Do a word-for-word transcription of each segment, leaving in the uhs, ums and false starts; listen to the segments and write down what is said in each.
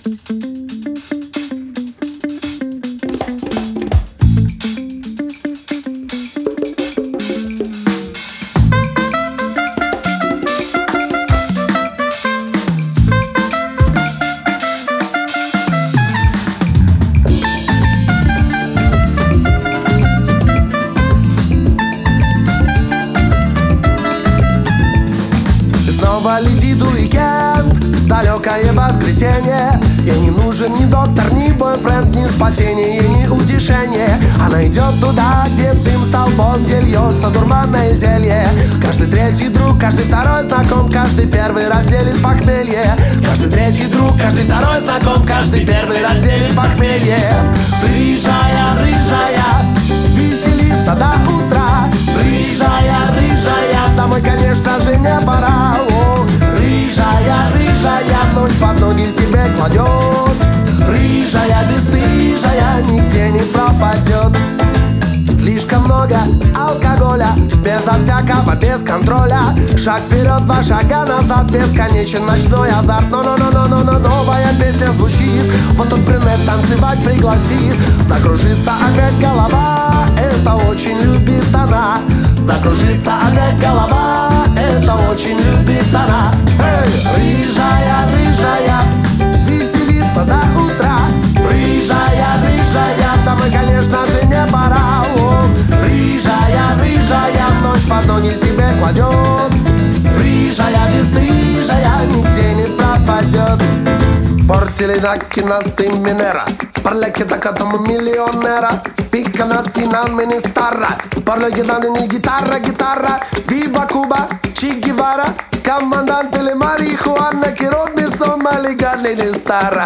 Снова летит уикенд, далекое воскресенье. Ей не нужен ни доктор, ни бойфренд, ни спасение, ни утешение. Она идет туда, где дым столбом, где льется дурманное зелье. Каждый третий друг, каждый второй знаком, каждый первый разделит похмелье. Каждый третий друг, каждый второй знаком, каждый первый разделит похмелье. Рыжая, рыжая, веселиться до утра. Рыжая, рыжая, домой, конечно же, не пора. О, рыжая, рыжая, ночь под ноги себе кладет. Рыжая, бесстыжая, нигде не пропадет. Слишком много алкоголя, безо всякого, без контроля. Шаг вперед, два шага назад, бесконечен ночной азарт. Но-но-но-но-но-но, новая песня звучит. Вот тут брюнет танцевать пригласит. Закружится опять голова, это очень любит она. Закружится опять голова, это очень любит она. Эй, рыжая, рыжая, веселиться до утра. Рыжая, рыжая, домой, конечно же, не пора. О, рыжая, рыжая, ночь под ноги себе кладет. Рыжая, бесстыжая, нигде не пропадет. Portili d'occhi nostri in minera, parla che da come milionera, picca nostri nami in starra, parla che da di chitarra, chitarra, viva Cuba, Che Guevara, comandante le marijuana, che Robinson ma le ganne in starra.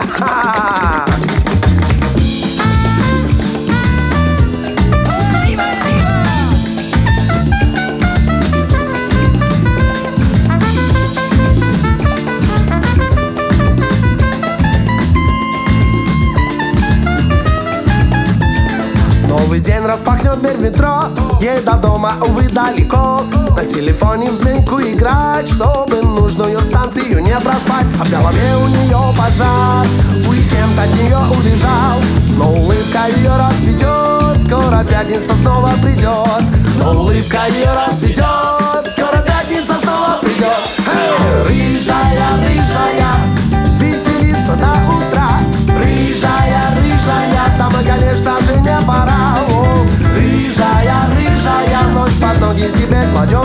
Новый день распахнет дверь в метро, ей до дома, увы, далеко. На телефоне взминку играть, чтобы нужную станцию не проспать. А в голове у нее пожар, уикенд от нее убежал. Но улыбка ее расцветет, скоро пятница снова придет. Но улыбка ее расцветет, скоро пятница снова придет. Эй, рыжая, рыжая, веселиться до утра. Рыжая, рыжая, домой, конечно же, не пора. О, рыжая, рыжая, ночь под ноги себе кладет.